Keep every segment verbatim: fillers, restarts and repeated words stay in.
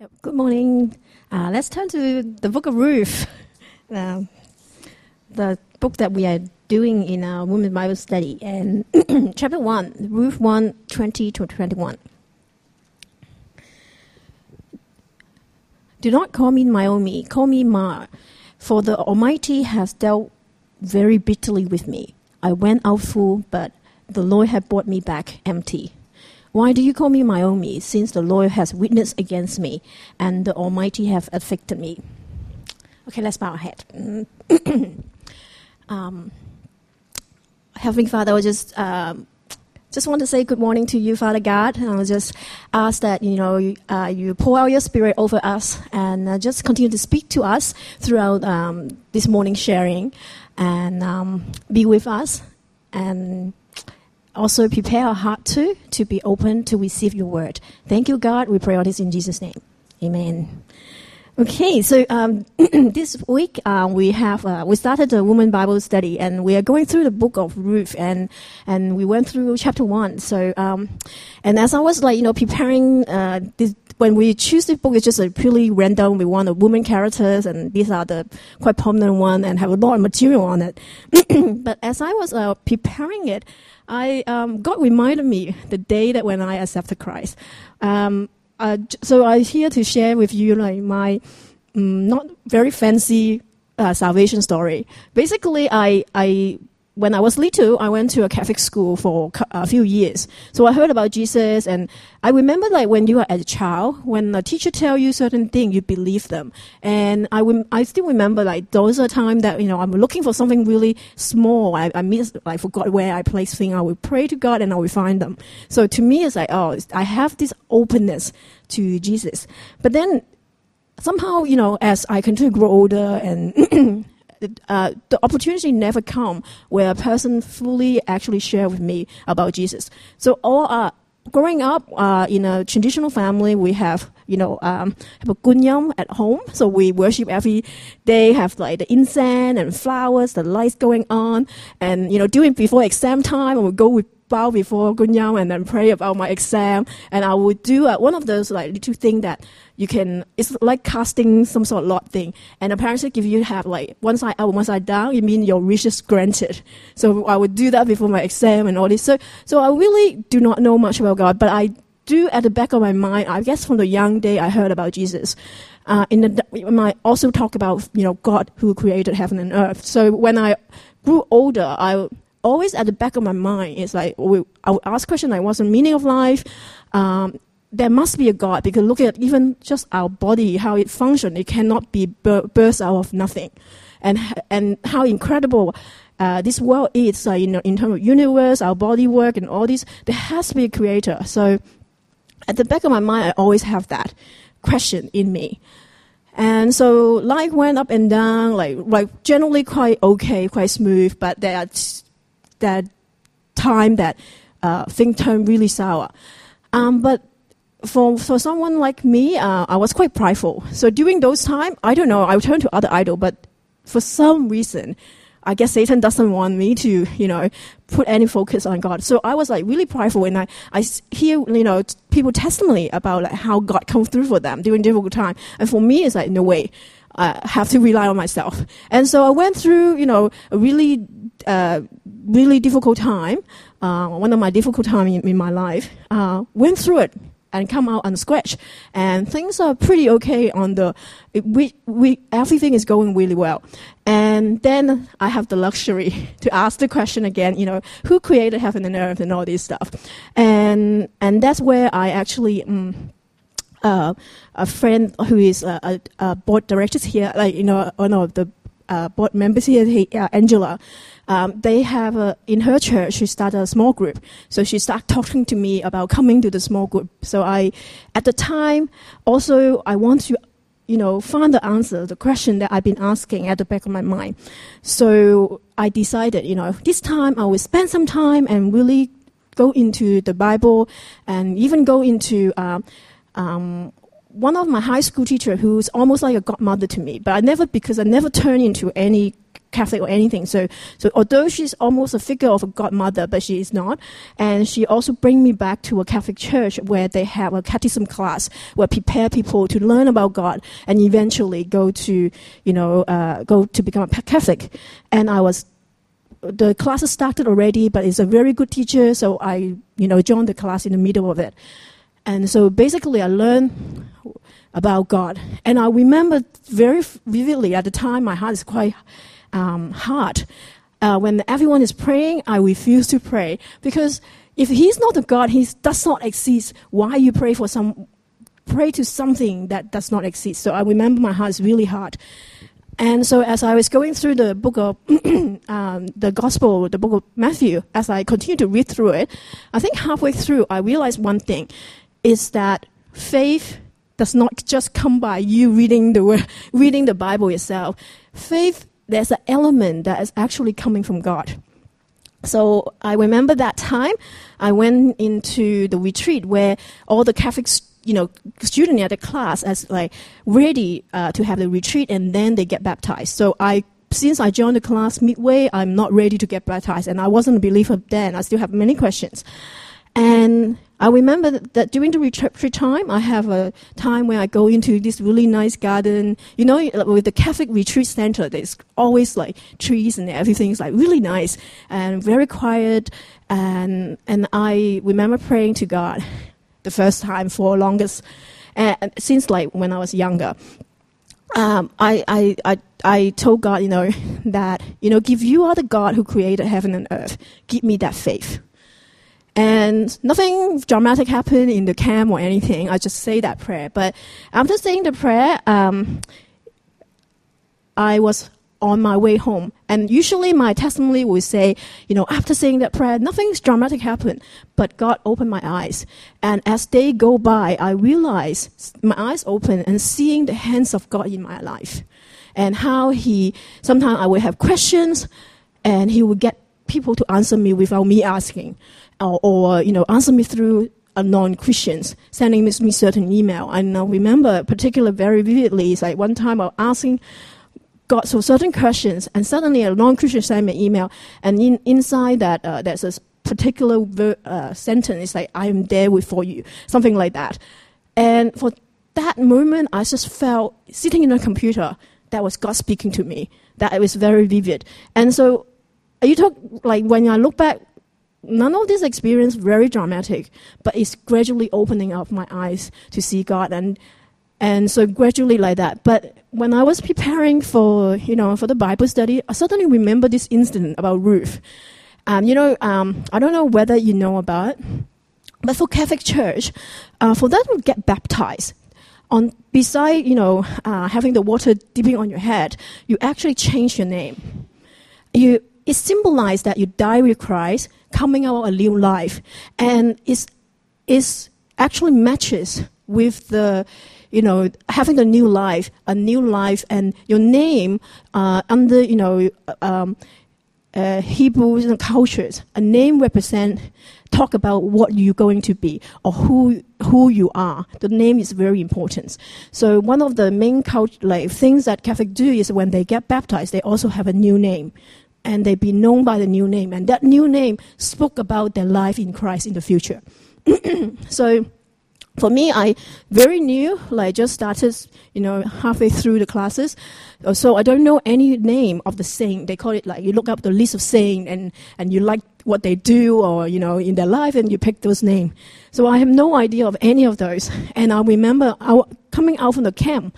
Good morning. Uh, let's turn to the book of Ruth, uh, the book that we are doing in our Women's Bible Study. And chapter one, Ruth one, twenty to twenty-one. Do not call me Naomi, call me Mar, for the Almighty has dealt very bitterly with me. I went out full, but the Lord had brought me back empty. Why do you call me Naomi, since the Lord has witnessed against me, and the Almighty have afflicted me? Okay, let's bow our head. um, Heavenly Father, I just um, just want to say good morning to you, Father God. And I just ask that you know you, uh, you pour out your Spirit over us, and uh, just continue to speak to us throughout um, this morning sharing, and um, be with us, and also prepare our heart too to be open to receive your word. Thank you, God. We pray all this in Jesus' name. Amen. Okay, so um, this week uh, we have uh, we started the Women Bible Study, and we are going through the book of Ruth, and and we went through chapter one. So um, and as I was like you know preparing uh, this. When we choose the book, it's just a purely random. We want the women characters, and these are the quite prominent one, and have a lot of material on it. But as I was uh, preparing it, I um, God reminded me the day that when I accepted Christ. Um, uh, so I'm here to share with you like my um, not very fancy uh, salvation story. Basically, I I. When I was little, I went to a Catholic school for a few years. So I heard about Jesus, and I remember like when you are a child, when a teacher tell you certain things, you believe them. And I, rem- I still remember like those are times that, you know, I'm looking for something really small. I, I miss, I forgot where I place things. I will pray to God and I will find them. So to me, it's like, oh, I have this openness to Jesus. But then somehow, you know, as I continue to grow older and Uh, the opportunity never come where a person fully actually share with me about Jesus. So all uh, growing up uh, in a traditional family, we have you know um, have a gunyam at home. So we worship every day, have like the incense and flowers, the lights going on, and you know doing before exam time, I would go with bow before gunyam and then pray about my exam. And I would do uh, one of those like little thing that you can, it's like casting some sort of lot thing. And apparently if you have like one side up, one side down, it means your wish is granted. So I would do that before my exam and all this. So, so I really do not know much about God, but I do at the back of my mind, I guess from the young day I heard about Jesus. Uh, in the, when I also talk about, you know, God who created heaven and earth. So when I grew older, I always at the back of my mind is like, I would ask questions like, what's the meaning of life? Um, there must be a God, because look at even just our body, how it functions. It cannot be birthed out of nothing. And and how incredible uh, this world is, uh, you know, in terms of universe, our body work and all this. There has to be a creator. So at the back of my mind, I always have that question in me. And so life went up and down, like, like generally quite okay, quite smooth, but there are that time that uh, things turn really sour. Um, but for for someone like me, uh, I was quite prideful. So during those times, I don't know, I would turn to other idol, but for some reason, I guess Satan doesn't want me to, you know, put any focus on God. So I was like really prideful, and I, I hear, you know, people testimony about like how God comes through for them during difficult time. And for me, it's like, no way. I have to rely on myself. And so I went through, you know, a really, uh, really difficult time, uh, one of my difficult times in, in my life, uh, went through it and come out unscratched. And things are pretty okay on the, it, we, we, everything is going really well. And then I have the luxury to ask the question again, you know, who created heaven and earth and all this stuff? And, and that's where I actually, um, Uh, a friend who is a, a, a board director here, like, you know, one of the uh, board members here, he, uh, Angela, um, they have, a, in her church, she started a small group. So she started talking to me about coming to the small group. So I, at the time, also, I want to, you know, find the answer, the question that I've been asking at the back of my mind. So I decided, you know, this time I will spend some time and really go into the Bible and even go into, uh, Um, one of my high school teacher who's almost like a godmother to me, but I never, because I never turned into any Catholic or anything. So, so although she's almost a figure of a godmother, but she is not. And she also bring me back to a Catholic church where they have a catechism class where prepare people to learn about God and eventually go to, you know, uh, go to become a Catholic. And I was, the classes started already, but it's a very good teacher, so I, you know, joined the class in the middle of it. And so basically I learned about God. And I remember very vividly at the time, my heart is quite um, hard. Uh, when everyone is praying, I refuse to pray. Because if he's not a God, he does not exist, why you pray for some, pray to something that does not exist? So I remember my heart is really hard. And so as I was going through the book of, um, the Gospel, the book of Matthew, as I continued to read through it, I think halfway through I realized one thing, is that faith does not just come by you reading the word, reading the Bible itself. Faith, there's an element that is actually coming from God. So I remember that time I went into the retreat where all the Catholic, you know, students at the class as like ready uh, to have the retreat, and then they get baptized. So I, since I joined the class midway, I'm not ready to get baptized, and I wasn't a believer then. I still have many questions. And I remember that during the retreat time, I have a time where I go into this really nice garden. You know, with the Catholic retreat center, there's always like trees and everything is like really nice and very quiet. And and I remember praying to God the first time for longest, uh, since like when I was younger. Um, I, I, I, I told God, you know, that, you know, if you are the God who created heaven and earth, give me that faith. And nothing dramatic happened in the camp or anything. I just say that prayer. But after saying the prayer, um, I was on my way home. And usually my testimony would say, you know, after saying that prayer, nothing dramatic happened. But God opened my eyes. And as they go by, I realized my eyes open and seeing the hands of God in my life. And how he, sometimes I would have questions and he would get people to answer me without me asking. Or, or, you know, answer me through a non-Christians, sending me certain email. And I remember particularly very vividly, it's like one time I was asking God so certain questions, and suddenly a non-Christian sent me an email, and in, inside that uh, there's a particular ver- uh, sentence, it's like, I am there with for you, something like that. And for that moment, I just felt, sitting in a computer, that was God speaking to me, that it was very vivid. And so, you talk, like, when I look back, none of this experience very dramatic, but it's gradually opening up my eyes to see God, and and so gradually like that. But when I was preparing for, you know, for the Bible study, I suddenly remember this incident about Ruth. Um, you know, um, I don't know whether you know about it, but for Catholic Church, uh, for them to get baptized, on beside, you know, uh, having the water dipping on your head, you actually change your name. You it symbolized that you die with Christ, coming out a new life, and it's, it's actually matches with the, you know, having a new life, a new life, and your name uh, under, you know, um, uh, Hebrews and cultures. A name represent, talk about what you're going to be or who who you are. The name is very important. So one of the main cult, like, things that Catholics do is when they get baptized, they also have a new name. And they be known by the new name. And that new name spoke about their life in Christ in the future. So for me, I very new, like just started, you know, halfway through the classes. So I don't know any name of the saint. They call it like, you look up the list of saints and, and you like what they do or, you know, in their life and you pick those names. So I have no idea of any of those. And I remember our, coming out from the camp,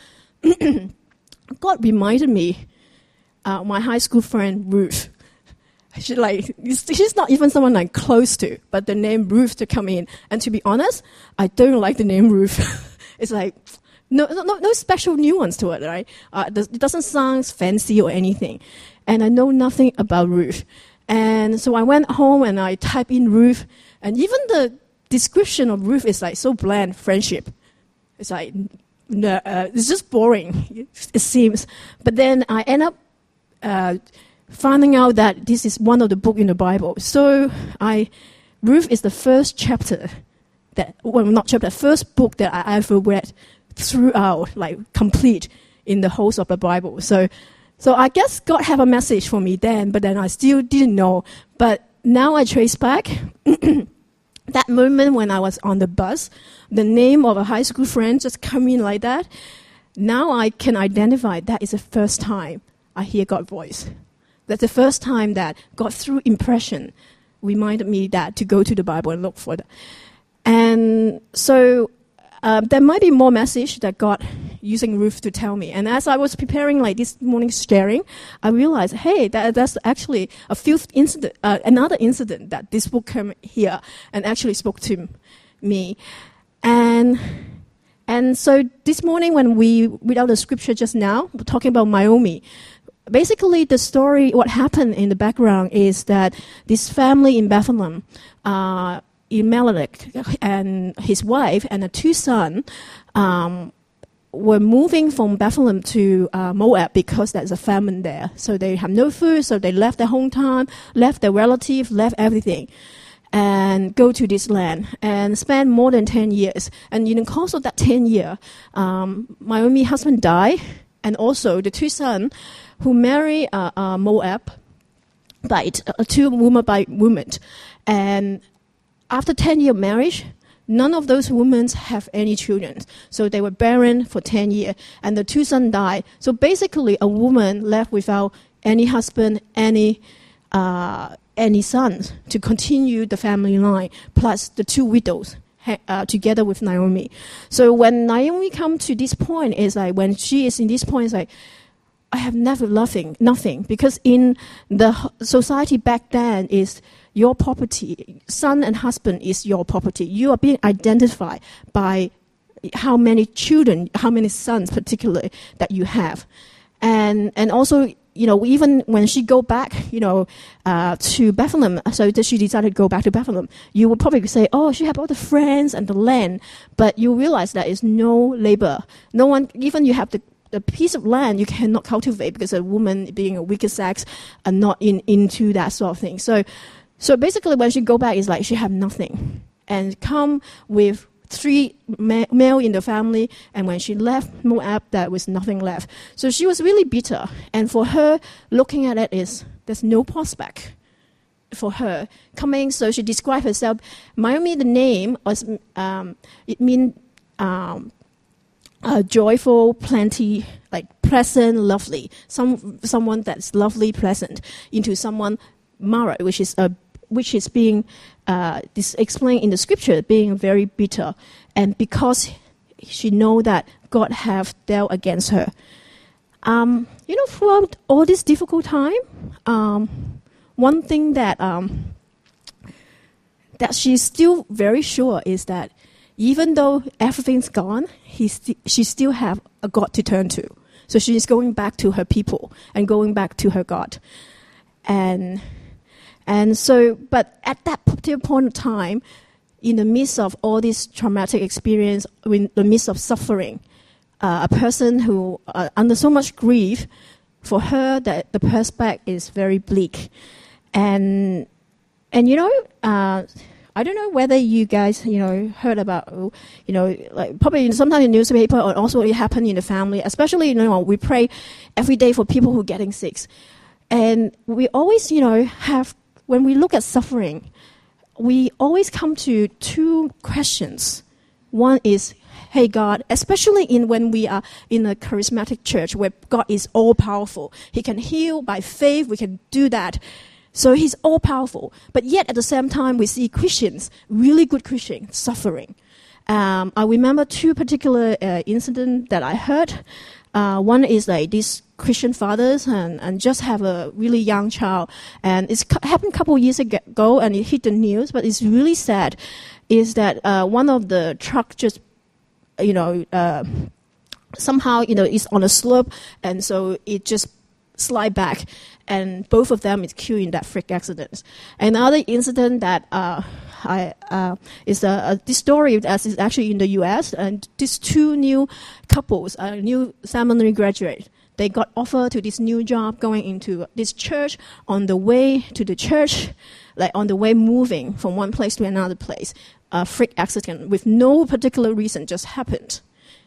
God reminded me, Uh, my high school friend, Ruth. She like, she's not even someone I'm close to, but the name Ruth to come in. And to be honest, I don't like the name Ruth. It's like, no, no, no special nuance to it, right? Uh, it doesn't sound fancy or anything. And I know nothing about Ruth. And so I went home and I typed in Ruth. And even the description of Ruth is like so bland, friendship. It's like, no, uh, it's just boring, it seems. But then I end up Uh, finding out that this is one of the books in the Bible. So I, Ruth is the first chapter that, well, not chapter, first book that I ever read throughout, like complete in the whole of the Bible. So So I guess God had a message for me then, but then I still didn't know. But now I trace back that moment when I was on the bus, the name of a high school friend just come in like that. Now I can identify that is the first time I hear God's voice. That's the first time that God, through impression, reminded me that to go to the Bible and look for that. And so uh, there might be more message that God using Ruth to tell me. And as I was preparing like this morning's sharing, I realized, hey, that, that's actually a few incident, uh, another incident that this book came here and actually spoke to me. And and so this morning when we read out the scripture just now, we're talking about Naomi. Basically, the story, what happened in the background is that this family in Bethlehem, uh, Elimelech and his wife and the two sons, um, were moving from Bethlehem to uh, Moab because there's a famine there. So they have no food, so they left their hometown, left their relative, left everything, and go to this land and spend more than ten years. And in the course of that ten years, um, Naomi's husband died, and also the two sons who marry uh, uh, Moab, by uh, two women by women. And after ten years of marriage, none of those women have any children. So they were barren for ten years, and the two sons died. So basically, a woman left without any husband, any uh, any sons to continue the family line, plus the two widows uh, together with Naomi. So when Naomi comes to this point, is like when she is in this point, it's like, I have never nothing, nothing, because in the society back then is your property, son and husband is your property. You are being identified by how many children, how many sons particularly that you have. And and also, you know, even when she go back, you know, uh, to Bethlehem, so that she decided to go back to Bethlehem, you would probably say, oh, she have all the friends and the land, but you realize that is no labor. No one, even you have the a piece of land you cannot cultivate because a woman being a weaker sex are not in, into that sort of thing. So so basically when she go back, it's like she have nothing and come with three ma- male in the family, and when she left Moab, there was nothing left. So she was really bitter, and for her, looking at it is, there's no prospect for her coming. So she described herself, Naomi, the name was, um, it means um, Uh, joyful, plenty, like pleasant, lovely. Some someone that's lovely, pleasant, into someone Mara, which is a which is being uh, this explained in the scripture, being very bitter, and because she know that God have dealt against her. Um, you know, throughout all this difficult time, um, one thing that um, that she's still very sure is that, even though everything's gone, he st- she still have a God to turn to. So she's going back to her people and going back to her God. And and so, but at that particular point of time, in the midst of all this traumatic experience, in the midst of suffering, uh, a person who, uh, under so much grief, for her, that the prospect is very bleak. And, and you know, uh, I don't know whether you guys, you know, heard about, you know, like probably sometimes in the newspaper, or also it happened in the family, especially, you know, we pray every day for people who are getting sick. And we always, you know, have, when we look at suffering, we always come to two questions. One is, hey, God, especially in when we are in a charismatic church where God is all-powerful. He can heal by faith. We can do that. So he's all-powerful. But yet, at the same time, we see Christians, really good Christians, suffering. Um, I remember two particular uh, incidents that I heard. Uh, one is like these Christian fathers and, and just have a really young child. And it's cu- happened a couple of years ago, and it hit the news, but it's really sad, is that uh, one of the truck just, you know, uh, somehow, you know, is on a slope, and so it just slide back, and both of them is killed in that freak accident. Another incident that uh, I uh, is a, a this story that is actually in the U S, and these two new couples, a uh, new seminary graduate, they got offered to this new job going into this church. On the way to the church, like on the way moving from one place to another place, a freak accident with no particular reason just happened.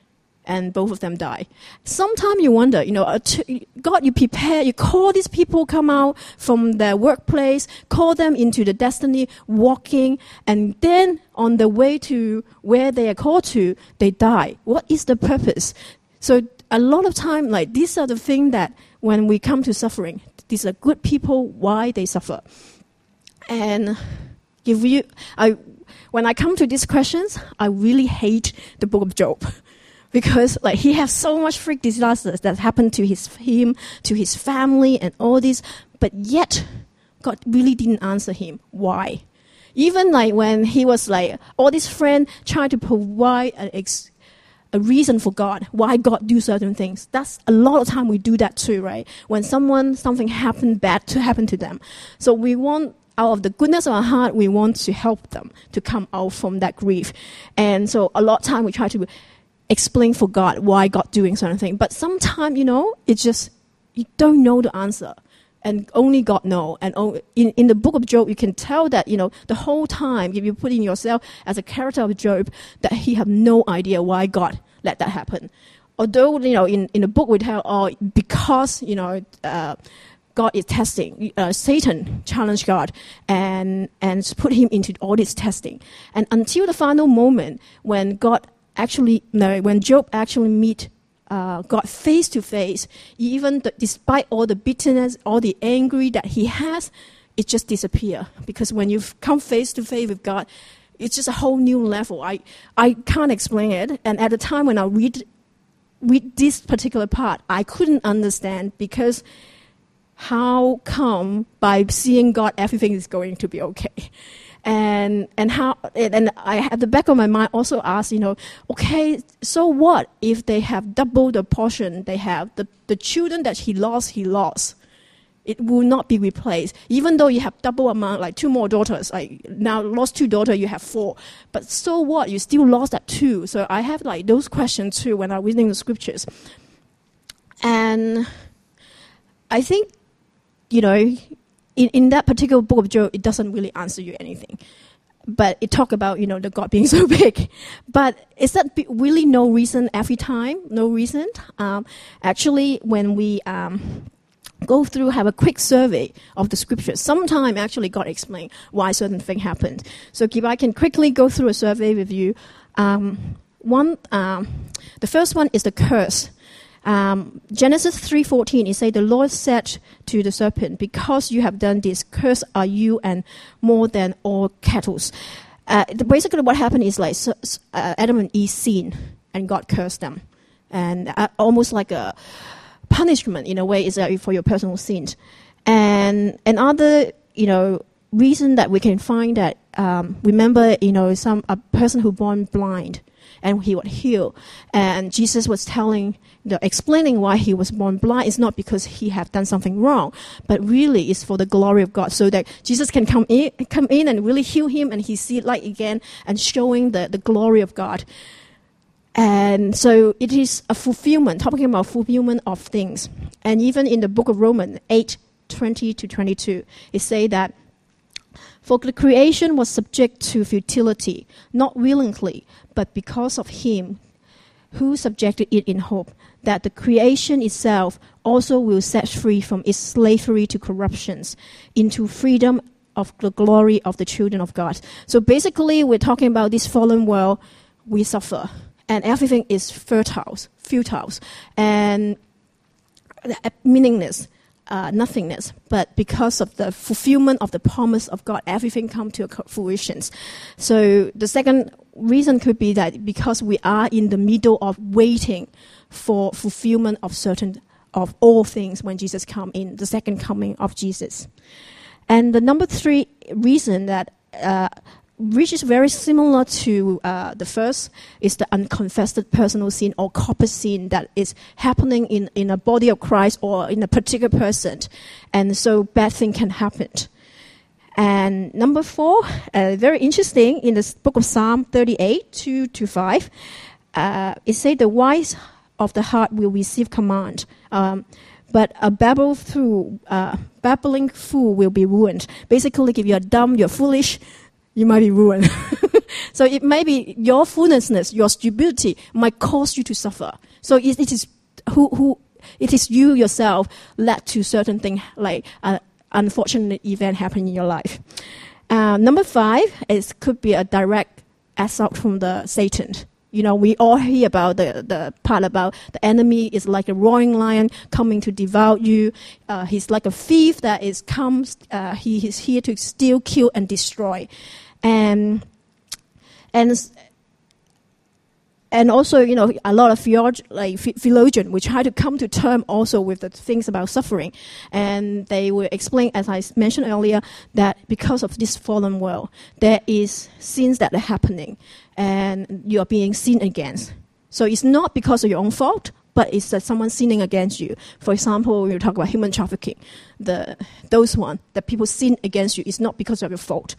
and both of them die. Sometimes you wonder, you know, uh, t- God, you prepare, you call these people come out from their workplace, call them into the destiny, walking, and then on the way to where they are called to, they die. What is the purpose? So a lot of time, like, these are the things that when we come to suffering, these are good people, why they suffer. And if you, I, when I come to these questions, I really hate the book of Job. Because like he has so much freak disasters that happened to his him, to his family and all this, but yet God really didn't answer him. Why? Even like when he was like, all these friends tried to provide an ex- a reason for God, why God do certain things. That's a lot of time we do that too, right? When someone, something happened bad to happen to them. So we want, out of the goodness of our heart, we want to help them to come out from that grief. And so a lot of time we try to explain for God why God doing certain things. But sometimes, you know, it's just, you don't know the answer. And only God know. And in, in the book of Job, you can tell that, you know, the whole time, if you put in yourself as a character of Job, that he have no idea why God let that happen. Although, you know, in, in the book we tell, oh, because, you know, uh, God is testing. Uh, Satan challenged God and, and put him into all this testing. And until the final moment when God Actually, no, when Job actually meet uh, God face to face, even the, despite all the bitterness, all the anger that he has, it just disappears. Because when you come face to face with God, it's just a whole new level. I, I can't explain it. And at the time when I read, read this particular part, I couldn't understand because how come by seeing God everything is going to be okay? And and how and I at the back of my mind also asked, you know, okay, so what if they have double the portion they have? The the children that he lost, he lost. It will not be replaced. Even though you have double amount, like two more daughters, like now lost two daughters, you have four. But so what? You still lost that two. So I have like those questions too when I'm reading the scriptures. And I think, you know, In, in that particular book of Job, it doesn't really answer you anything. But it talk about, you know, the God being so big. But is that really no reason every time? No reason? Um, actually, when we um, go through, have a quick survey of the scriptures, sometimes actually God explain why certain thing happened. So if I can quickly go through a survey with you. Um, one, um, the first one is the curse. Um, Genesis three fourteen, it says, the Lord said to the serpent, because you have done this, cursed are you and more than all cattle. Uh, basically what happened is like so, uh, Adam and Eve sinned and God cursed them. And uh, almost like a punishment in a way is uh, for your personal sins. And another, you know, reason that we can find that, um, remember, you know, some a person who born blind and he would heal. And Jesus was telling, you know, explaining why he was born blind is not because he had done something wrong, but really it's for the glory of God, so that Jesus can come in, come in and really heal him, and he see light again and showing the, the glory of God. And so it is a fulfillment, talking about fulfillment of things. And even in the book of Romans eight twenty to twenty-two, it say that, for the creation was subject to futility, not willingly, but because of him who subjected it in hope, that the creation itself also will set free from its slavery to corruptions into freedom of the glory of the children of God. So basically, we're talking about this fallen world, we suffer, and everything is fertile, futile, and meaningless. Uh, nothingness, but because of the fulfillment of the promise of God, everything come to fruition. So the second reason could be that because we are in the middle of waiting for fulfillment of certain, of all things when Jesus come in, the second coming of Jesus. And the number three reason that, uh, which is very similar to uh, the first, is the unconfessed personal sin or corporate sin that is happening in, in a body of Christ or in a particular person. And so bad thing can happen. And number four, uh, very interesting, in the book of Psalm thirty-eight, two to five, uh, it says the wise of the heart will receive command. Um, But a babble through, uh, babbling fool will be ruined. Basically, if you're dumb, you're foolish, you might be ruined. So it may be your foolishness, your stupidity might cause you to suffer. So it, it is who who it is you yourself led to certain thing like an unfortunate event happening in your life. Uh, number five is could be a direct assault from the Satan. You know, we all hear about the, the part about the enemy is like a roaring lion coming to devour you. Uh, he's like a thief that is comes. Uh, he is here to steal, kill, and destroy. And and and also, you know, a lot of theolog- like theologians will try to come to term also with the things about suffering, and they will explain, as I mentioned earlier, that because of this fallen world, there is sins that are happening, and you are being sinned against. So it's not because of your own fault, but it's that someone sinning against you. For example, when you talk about human trafficking, the those one that people sin against you is not because of your fault.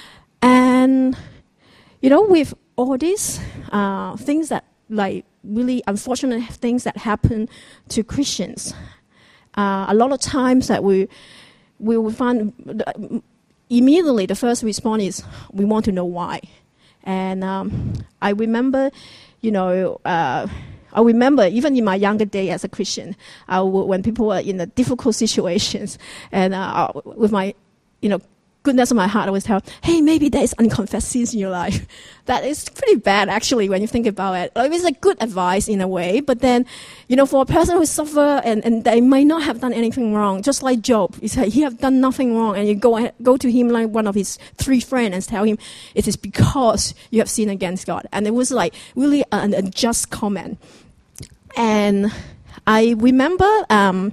And you know, with all these uh, things that, like, really unfortunate things that happen to Christians, uh, a lot of times that we we will find uh, immediately the first response is we want to know why. And um, I remember, you know, uh, I remember even in my younger day as a Christian, I w- when people were in the difficult situations, and uh, with my, you know, goodness of my heart, I always tell, hey, maybe there is unconfessed sins in your life. That is pretty bad, actually, when you think about it. Like, it's like good advice in a way, but then, you know, for a person who suffer and, and they might not have done anything wrong, just like Job, it's like he have done nothing wrong, and you go ahead, go to him like one of his three friends and tell him it is because you have sinned against God. And it was like really an unjust comment. And I remember, um,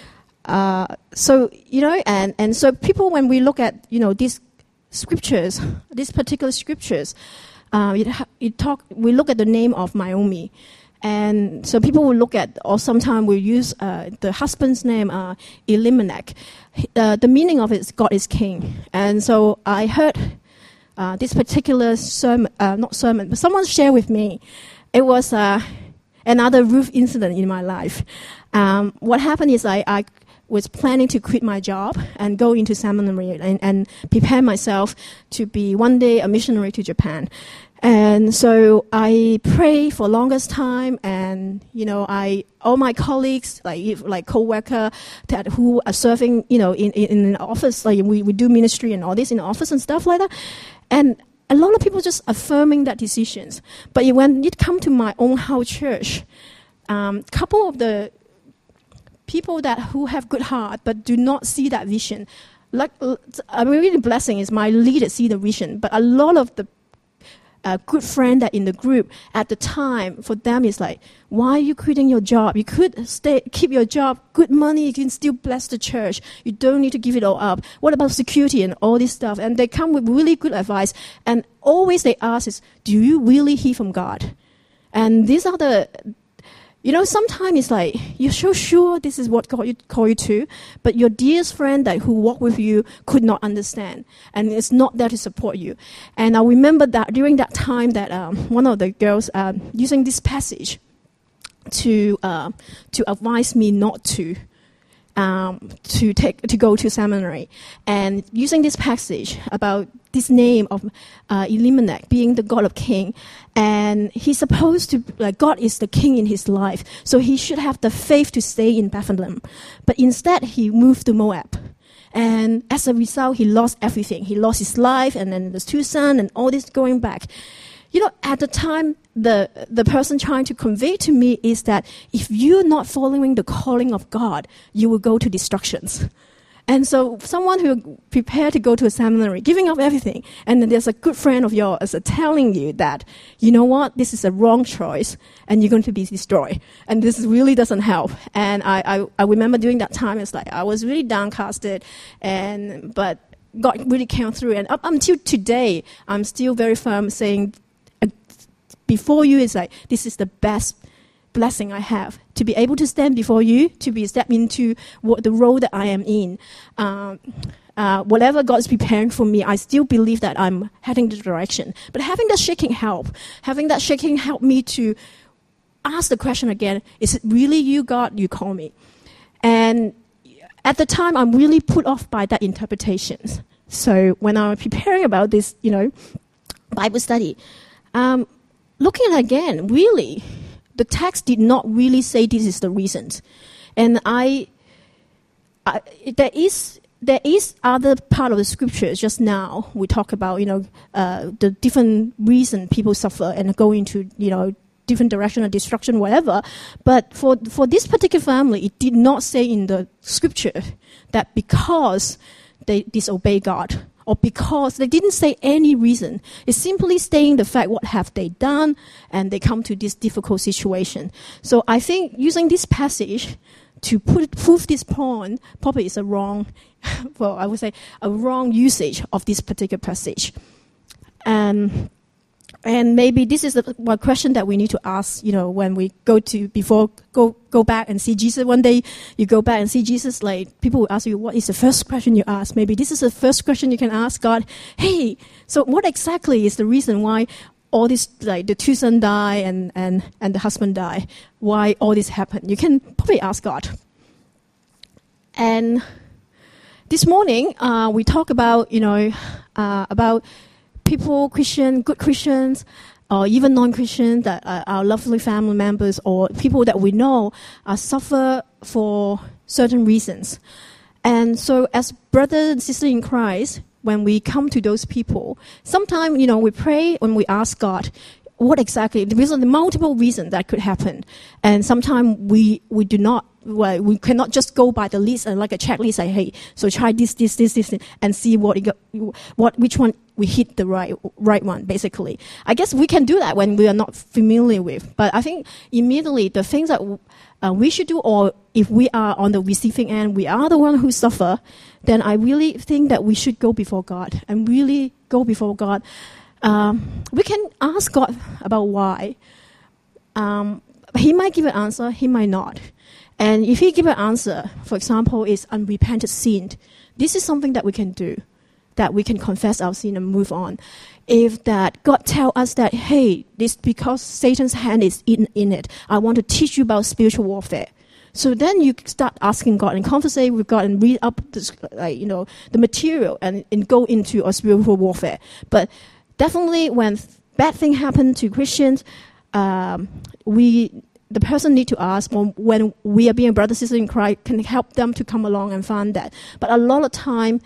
Uh, so, you know, and, and so people, when we look at, you know, these scriptures, these particular scriptures, uh, it, it talk, we look at the name of Naomi. And so people will look at, or sometimes we use uh, the husband's name, uh, Elimelech. Uh, the meaning of it is God is king. And so I heard uh, this particular sermon, uh, not sermon, but someone shared with me. It was uh, another Ruth incident in my life. Um, what happened is I, I was planning to quit my job and go into seminary and, and prepare myself to be one day a missionary to Japan. And so I prayed for longest time, and you know, I all my colleagues, like like co-worker that who are serving, you know, in in, in an office, like we, we do ministry and all this in the office and stuff like that, and a lot of people just affirming that decisions. But when it come to my own house church, um, couple of the people that who have good heart but do not see that vision. Like a really blessing is my leader see the vision, but a lot of the uh, good friend that in the group at the time, for them is like, why are you quitting your job? You could stay, keep your job, good money, you can still bless the church. You don't need to give it all up. What about security and all this stuff? And they come with really good advice, and always they ask is, do you really hear from God? And these are the You know, sometimes it's like, you're so sure this is what God called you to, but your dearest friend that who walked with you could not understand, and it's not there to support you. And I remember that during that time that um, one of the girls uh, using this passage to uh, to advise me not to um, to take to go to seminary, and using this passage about this name of uh, Elimelech being the God of king, and he's supposed to, like, God is the king in his life, so he should have the faith to stay in Bethlehem. But instead, he moved to Moab. And as a result, he lost everything. He lost his life, and then there's two sons, and all this going back. You know, at the time, the the person trying to convey to me is that if you're not following the calling of God, you will go to destructions. And so someone who prepared to go to a seminary, giving up everything, and then there's a good friend of yours telling you that, you know what, this is a wrong choice, and you're going to be destroyed. And this really doesn't help. And I, I, I remember during that time, it's like I was really downcasted, and but God really came through. And up until today, I'm still very firm saying, uh, before you, it's like, this is the best blessing I have, to be able to stand before you, to be step into what the role that I am in. Um, uh, whatever God is preparing for me, I still believe that I'm heading the direction. But having that shaking help, having that shaking help me to ask the question again, is it really you, God, you call me? And at the time, I'm really put off by that interpretation. So when I'm preparing about this, you know, Bible study. Um, looking at it again, really, the text did not really say this is the reason. And I, I there is there is other part of the scriptures. Just now we talk about, you know, uh, the different reason people suffer and go into, you know, different direction of destruction, whatever. But for for this particular family, it did not say in the scripture that because they disobey God, or because they didn't say any reason. It's simply stating the fact, what have they done, and they come to this difficult situation. So I think using this passage to put, prove this point probably is a wrong, well, I would say a wrong usage of this particular passage. And and maybe this is the one question that we need to ask, you know, when we go to, before go go back and see Jesus. One day you go back and see Jesus, like, people will ask you, what is the first question you ask? Maybe this is the first question you can ask God. Hey, so what exactly is the reason why all this, like the two sons die and, and, and the husband die? Why all this happened? You can probably ask God. And this morning, uh, we talk about, you know, uh, about people, Christian, good Christians, or even non-Christians, that are our lovely family members or people that we know uh, suffer for certain reasons. And so as brothers and sisters in Christ, when we come to those people, sometimes, you know, we pray and we ask God, what exactly, there's multiple reasons that could happen. And sometimes we, we do not, well, we cannot just go by the list and like a checklist, say, hey, so try this, this, this, this, and see what, it go, what, which one we hit the right, right one, basically. I guess we can do that when we are not familiar with. But I think immediately the things that uh, we should do, or if we are on the receiving end, we are the one who suffer, then I really think that we should go before God and really go before God. Um, we can ask God about why. Um, he might give an answer, he might not. And if he give an answer, for example, is unrepented sin, this is something that we can do, that we can confess our sin and move on. If that God tell us that, hey, this because Satan's hand is in, in it, I want to teach you about spiritual warfare. So then you start asking God and conversate with God and read up this, like, you know, the material and, and go into a spiritual warfare. But definitely when bad things happen to Christians, um, we... the person need to ask, well, when we are being brothers and sisters in Christ, can help them to come along and find that. But a lot of time,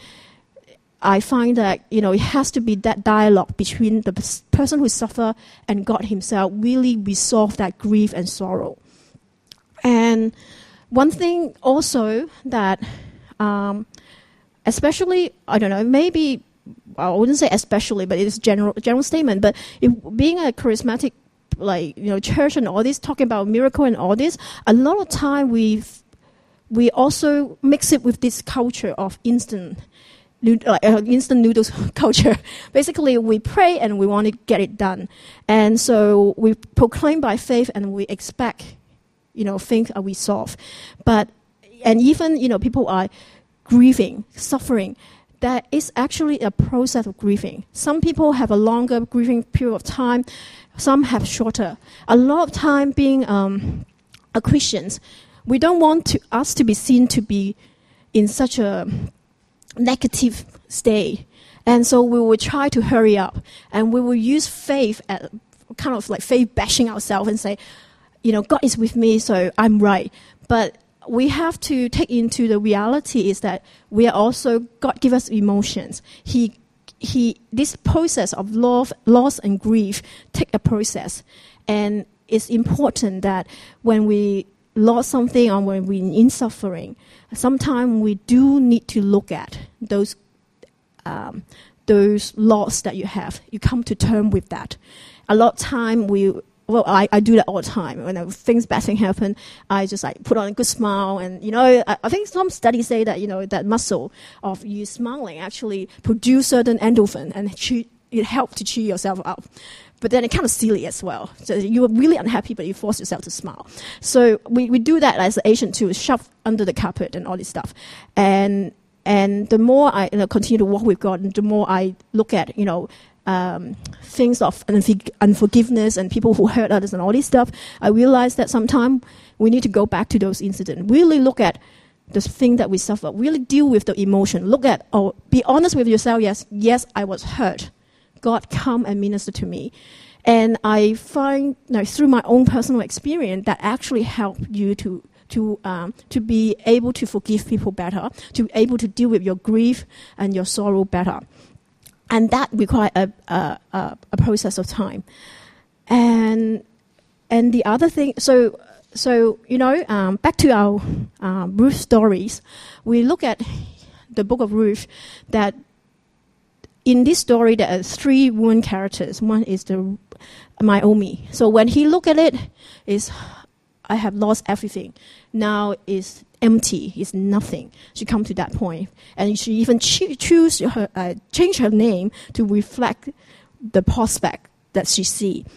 I find that, you know, it has to be that dialogue between the person who suffer and God himself, really resolve that grief and sorrow. And one thing also that, um, especially, I don't know, maybe, I wouldn't say especially, but it's a general, general statement, but if being a charismatic, like, you know, church and all this, talking about miracle and all this, a lot of time we we also mix it with this culture of instant, like uh, instant noodles culture. Basically, we pray and we want to get it done, and so we proclaim by faith and we expect, you know, things are resolved. But and even, you know, people are grieving, suffering. That is actually a process of grieving. Some people have a longer grieving period of time. Some have shorter. A lot of time being um, a Christians, we don't want to, us to be seen to be in such a negative state. And so we will try to hurry up. And we will use faith, at, kind of like faith bashing ourselves and say, you know, God is with me, so I'm right. But we have to take into the reality is that we are also, God give us emotions. He, he, this process of love, loss and grief take a process. And it's important that when we lost something or when we're in suffering, sometimes we do need to look at those, um, those loss that you have. You come to terms with that. A lot of time we, Well, I, I do that all the time. When I, things, bad things happen, I just like put on a good smile. And, you know, I, I think some studies say that, you know, that muscle of you smiling actually produce certain endorphin and cheer, it helps to cheer yourself up. But then it's kind of silly as well. So you're really unhappy, but you force yourself to smile. So we, we do that as an Asian too, shove under the carpet and all this stuff. And and the more I you know, continue to walk with God, the more I look at, you know, Um, things of unforgiveness and people who hurt others and all this stuff, I realize that sometimes we need to go back to those incidents. Really look at the thing that we suffer. Really deal with the emotion. Look at, or be honest with yourself. Yes, yes, I was hurt. God come and minister to me. And I find, you know, through my own personal experience, that actually help you to to um, to be able to forgive people better, to be able to deal with your grief and your sorrow better. And that requires a, a, a, a process of time. And and the other thing, so so you know, um, back to our um, Ruth stories, we look at the book of Ruth. That in this story there are three woman characters. One is the Naomi. So when he look at it, is I have lost everything. Now it's empty. It's nothing. She come to that point, and she even cho- choose her uh, change her name to reflect the prospect that she see.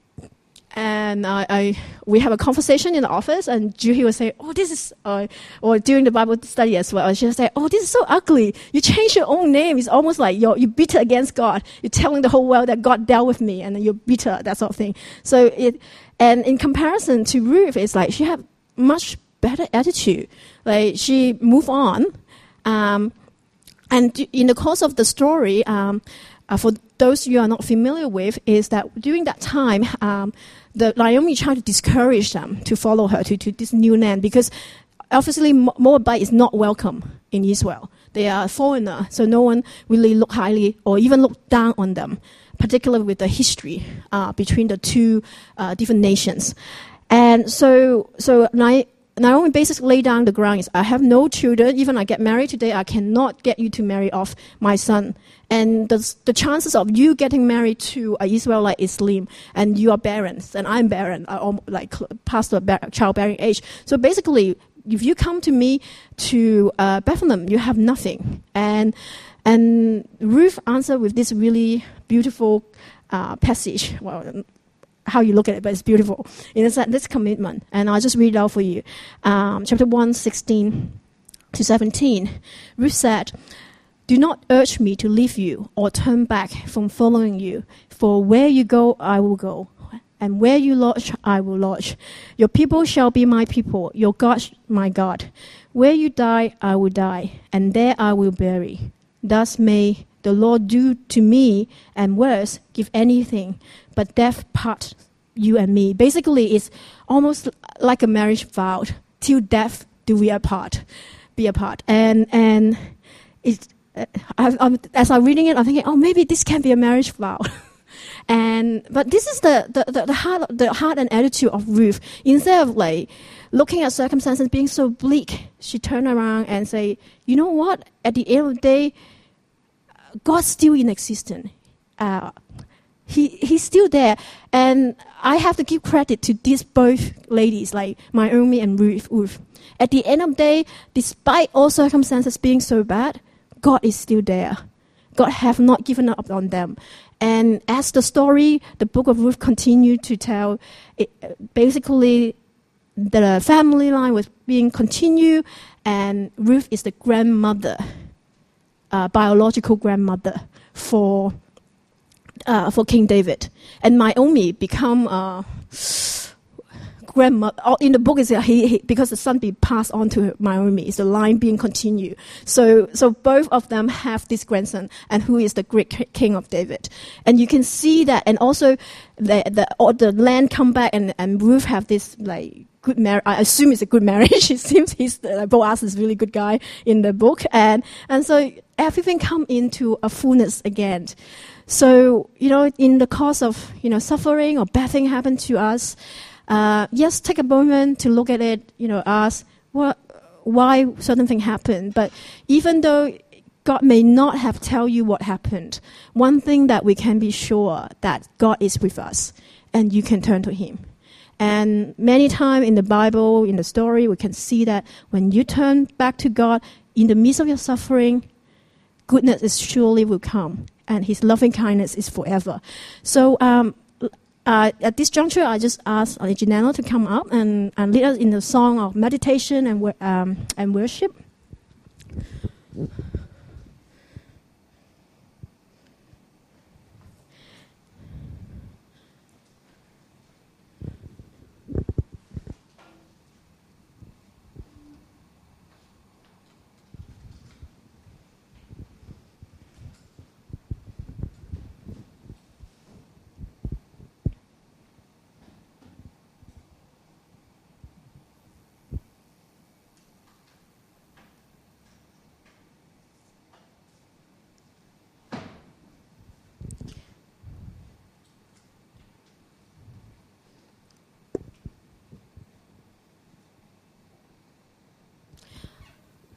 And I, I, we have a conversation in the office, and Juhi will say, "Oh, this is," uh, or during the Bible study as well, she'll say, "Oh, this is so ugly. You change your own name. It's almost like you're you're bitter against God. You're telling the whole world that God dealt with me, and then you're bitter, that sort of thing." So it, and in comparison to Ruth, it's like she had much better attitude. Like she moved on, um, and in the course of the story, um, uh, for those you are not familiar with, is that during that time. Um, The Naomi tried to discourage them to follow her to, to this new land, because obviously Moabite is not welcome in Israel. They are a foreigner, so no one really look highly or even look down on them, particularly with the history uh, between the two uh, different nations. And so, so Naomi basically laid down the ground. Is, I have no children. Even I get married today, I cannot get you to marry off my son. And the, the chances of you getting married to an Israelite is slim, and you are barren, and I'm barren, I'm like past the bar- childbearing age. So basically, if you come to me to uh, Bethlehem, you have nothing. And and Ruth answered with this really beautiful uh, passage. Well, how you look at it, but it's beautiful. In this commitment, and I'll just read it out for you. Um, chapter one, sixteen to seventeen. Ruth said, "Do not urge me to leave you or turn back from following you, for where you go, I will go, and where you lodge, I will lodge. Your people shall be my people, your God, my God. Where you die, I will die, and there I will bury. Thus may the Lord do to me, and worse, give anything, but death part you and me." Basically, it's almost like a marriage vow. Till death do we apart, be apart. And and it's, uh, I, I'm, as I'm reading it, I'm thinking, oh, maybe this can be a marriage vow. And but this is the the, the, the heart the heart and attitude of Ruth. Instead of like looking at circumstances being so bleak, she turned around and say, you know what? At the end of the day, God's still in existence. Uh, he he's still there, and I have to give credit to these both ladies, like Naomi and Ruth. Ruth. At the end of the day, despite all circumstances being so bad, God is still there. God have not given up on them. And as the story, the book of Ruth continued to tell, it, basically the family line was being continued, and Ruth is the grandmother, uh, biological grandmother for uh, for King David. And Naomi become uh, grandmother. In the book, is he, he because the son be passed on to Naomi. Is the line being continued? So, so both of them have this grandson, and who is the great king of David. And you can see that, and also the the or the land come back, and, and Ruth have this like good marriage. I assume it's a good marriage. It seems he's uh, Boaz is a really good guy in the book, and and so everything come into a fullness again. So you know, in the course of you know suffering or bad thing happen to us. Uh, yes, take a moment to look at it, you know, ask what, why certain thing happened. But even though God may not have tell you what happened, one thing that we can be sure that God is with us, and you can turn to Him. And many times in the Bible, in the story, we can see that when you turn back to God, in the midst of your suffering, goodness is surely will come, and His loving kindness is forever. So, um, Uh, at this juncture, I just ask uh, Janella to come up and, and lead us in the song of meditation and um, and worship.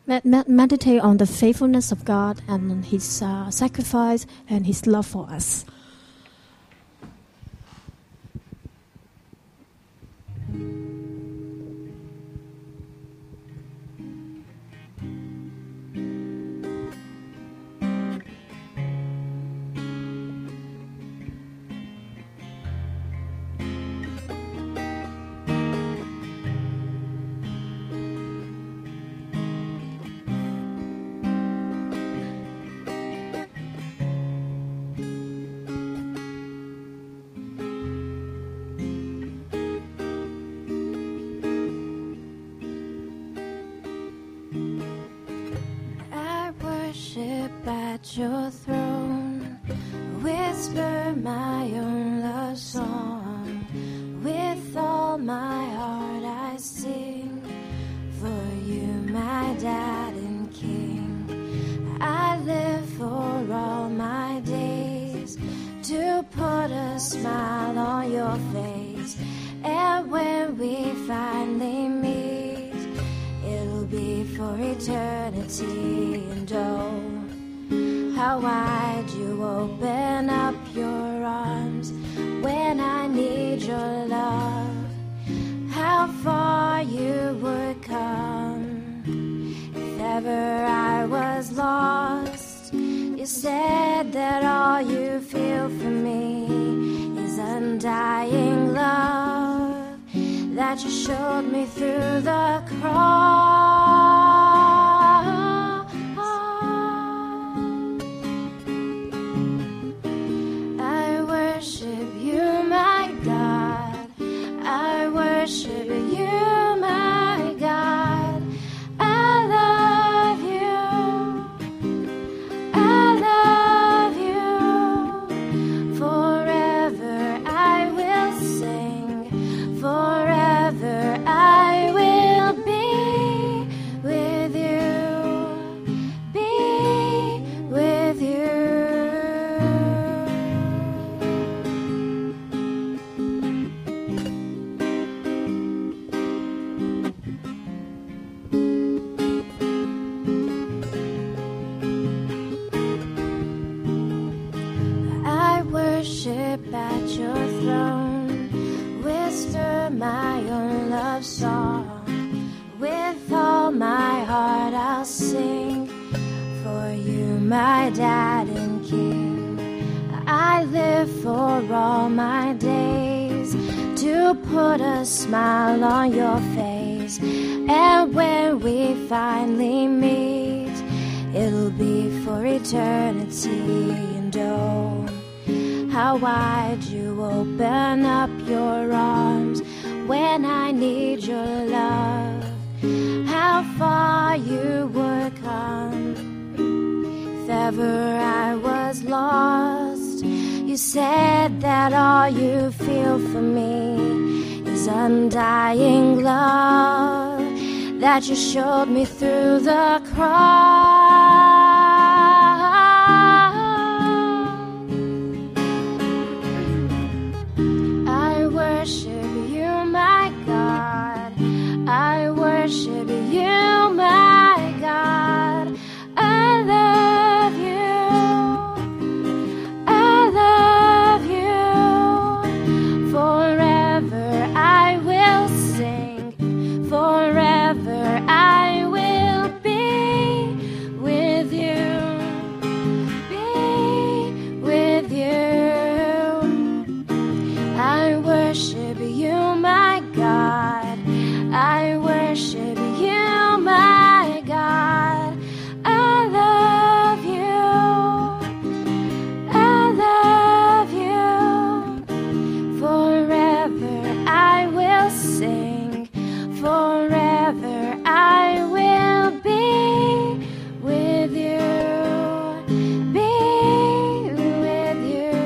Med- med- meditate on the faithfulness of God and His uh, sacrifice and His love for us. At your throne, whisper my own love song. With all my heart I sing for you, my Dad and King. I live for all my days to put a smile on your face. And when we finally meet, it'll be for eternity. And oh, how wide you open up your arms when I need your love. How far you would come if ever I was lost. You said that all you feel for me is undying love, that you showed me through the cross. Worship you, my God. I love you. I love you. Forever I will sing. Forever I will be with you. Be with you. Worship at your throne, whisper my own love song. With all my heart I'll sing for you, my Dad and King. I live for all my days to put a smile on your face. And when we finally meet, it'll be for eternity. And oh, how wide you open up your arms when I need your love. How far you would come if ever I was lost. You said that all you feel for me is undying love, that you showed me through the cross. I worship you, my God. I worship you, my God. I love you. I love you. Forever I will sing. Forever I will be with you. Be with you. I worship you, my God. I worship you, my God. I love you. I love you. Forever I will sing. Forever I will be with you. Be with you.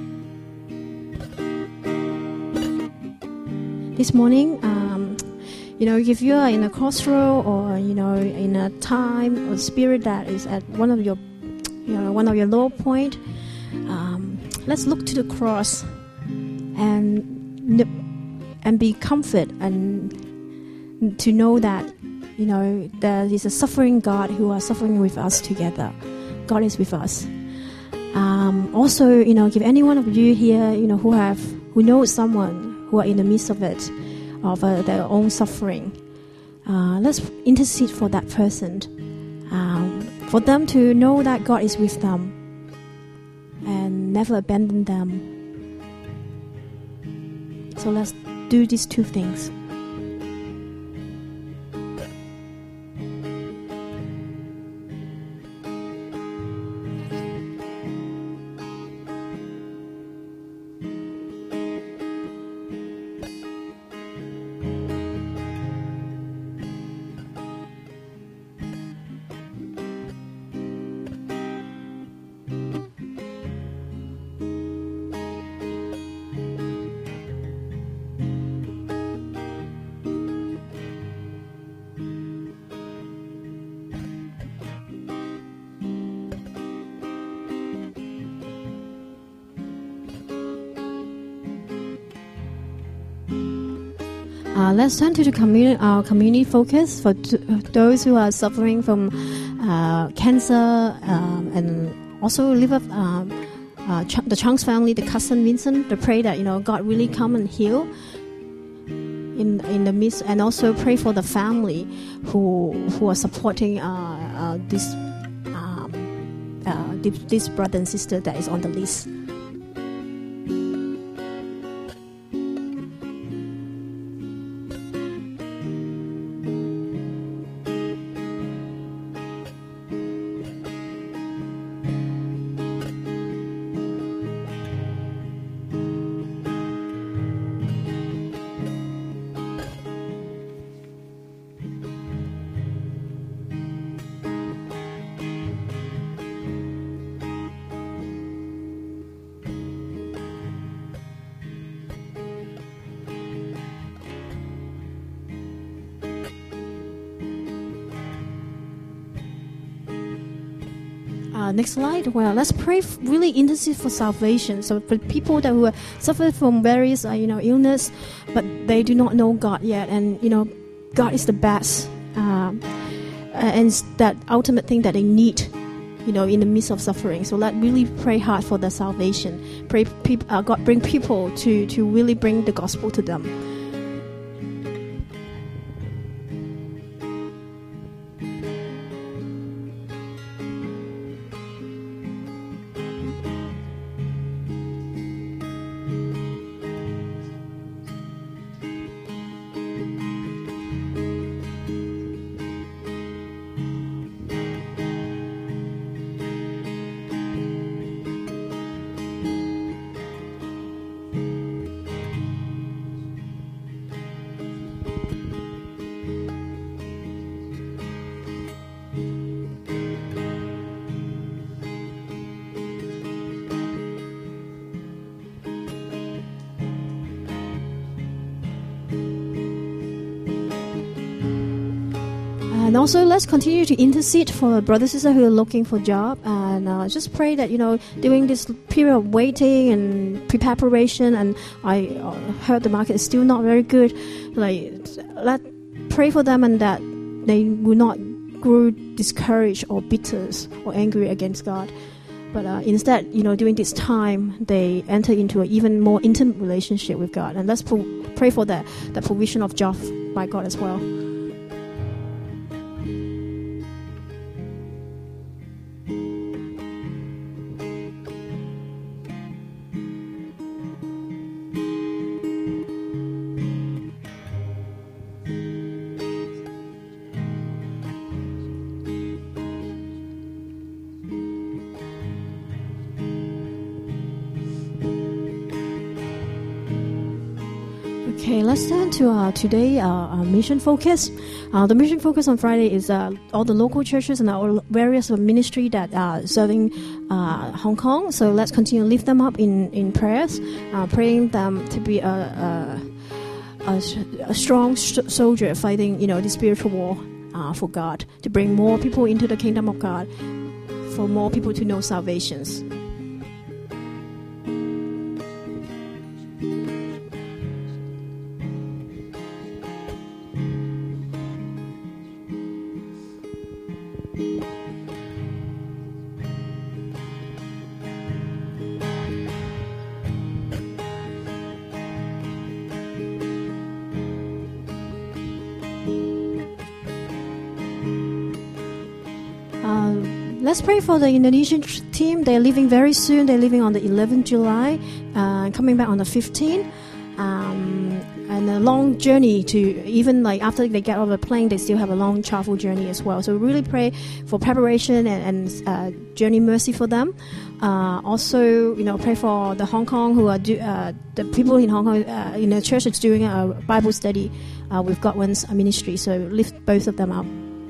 This morning, um, you know, if you are in a crossroad or, you know, in a time or spirit that is at one of your, you know, one of your low point, um, let's look to the cross and and be comfort and to know that, you know, there is a suffering God who are suffering with us together. God is with us. Um, also, you know, if any one of you here, you know, who have who knows someone who are in the midst of it, of uh, their own suffering, uh, let's intercede for that person, um, for them to know that God is with them and never abandon them. So let's do these two things. Uh, let's turn to the community, our community focus for t- those who are suffering from uh, cancer um, and also live up um, uh, Ch- the Chung's family, the cousin Vincent. To pray that, you know, God really come and heal in in the midst, and also pray for the family who who are supporting uh, uh, this um, uh, this, this brother and sister that is on the list. Uh, next slide. Well, let's pray. F- really intercede for salvation. So for people that who are suffer from various, uh, you know, illness, but they do not know God yet, and you know, God is the best, um, and it's that ultimate thing that they need, you know, in the midst of suffering. So let really pray hard for their salvation. Pray, pe- uh, God bring people to to really bring the gospel to them. And also, let's continue to intercede for brothers and sisters who are looking for a job, and uh, just pray that, you know, during this period of waiting and preparation, and I uh, heard the market is still not very good. Like, let pray for them, and that they will not grow discouraged or bitter or angry against God, but uh, instead, you know, during this time, they enter into an even more intimate relationship with God. And let's pro- pray for that the provision of job by God as well. Okay, let's turn to uh, today uh, our mission focus. Uh, the mission focus on Friday is uh, all the local churches and our various ministry that are serving uh, Hong Kong. So let's continue to lift them up in, in prayers, uh, praying them to be a, a, a, a strong sh- soldier fighting, you know, the spiritual war uh, for God, to bring more people into the kingdom of God, for more people to know salvations. Let's pray for the Indonesian team. They're leaving very soon. They're leaving on the eleventh of July, uh, coming back on the fifteenth. Um, and a long journey to, even like after they get off the plane, they still have a long travel journey as well. So really pray for preparation and, and uh, journey mercy for them. Uh, also, you know, pray for the Hong Kong who are do, uh, the people in Hong Kong uh, in the church is doing a Bible study uh, with Godwin's ministry. So lift both of them up.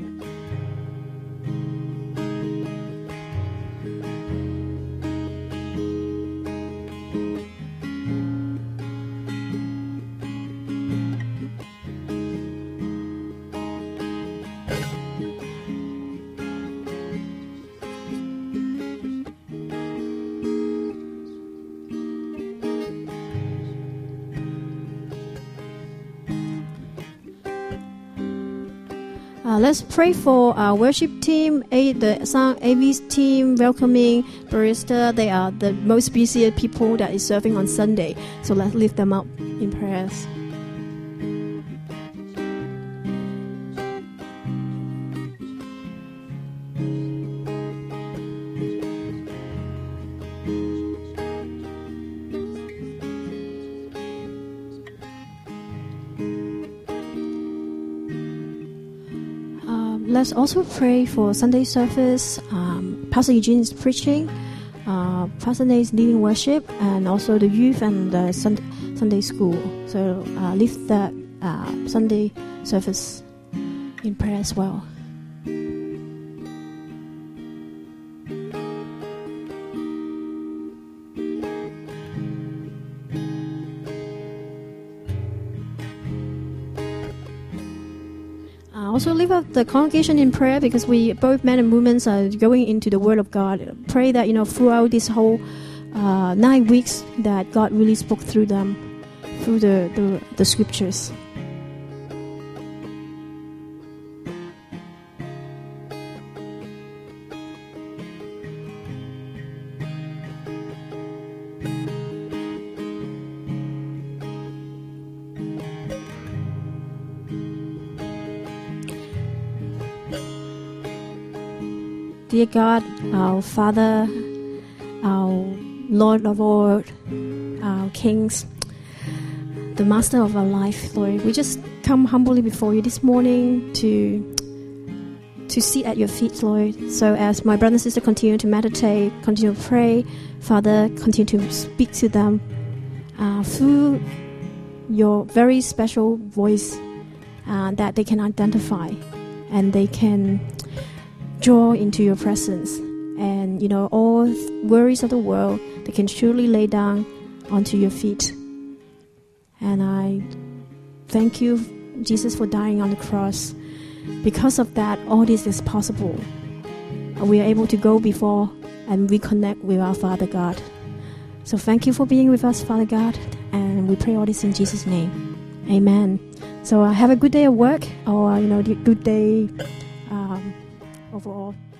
Uh, let's pray for our worship team, A, the Sound A V's team, welcoming barista. They are the most busiest people that is serving on Sunday. So let's lift them up in prayers. Let's also pray for Sunday service. Um, Pastor Eugene is preaching. Uh, Pastor Nate is leading worship, and also the youth and the Sunday, Sunday school. So uh, lift that uh, Sunday service in prayer as well. Also lift up the congregation in prayer, because we, both men and women, are going into the Word of God. Pray that, you know, throughout this whole uh, nine weeks that God really spoke through them, through the, the, the scriptures. Dear God, our Father, our Lord of all, our Kings, the Master of our life, Lord, we just come humbly before you this morning to to sit at your feet, Lord. So as my brother and sister continue to meditate, continue to pray, Father, continue to speak to them uh, through your very special voice uh, that they can identify, and they can draw into your presence. And, you know, all worries of the world, they can surely lay down onto your feet. And I thank you, Jesus, for dying on the cross. Because of that, all this is possible. We are able to go before and reconnect with our Father God. So thank you for being with us, Father God. And we pray all this in Jesus' name. Amen. So uh, have a good day at work, or, you know, good day um, overall.